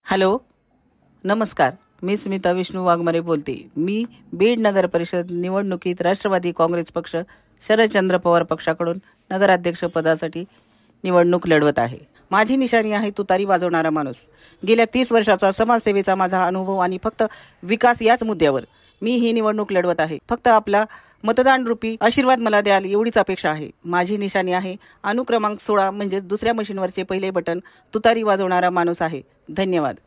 Hello, नमस्कार. मी स्मिता विष्णू वाघमारे बोलते. मी बीड नगर परिषद निवडणुकीत राष्ट्रवादी काँग्रेस पक्ष शरदचंद्र पवार पक्षाकडून नगराध्यक्ष पदासाठी निवडणूक लढवत आहे. माझी निशाणी आहे तुतारी वाजवणारा माणूस. गेल्या 30 वर्षाचा समाजसेवेचा माझा अनुभव आणि फक्त विकास याच मुद्द्यावर मी ही निवडणूक लढवत आहे. फक्त आपला मतदान रूपी आशीर्वाद मला द्याल एवढीच अपेक्षा आहे. माझी निशाणी आहे अनुक्रमांक 16 म्हणजे दुसऱ्या मशीनवरचे पहिले बटन तुतारी वाजवणारा माणूस आहे. धन्यवाद.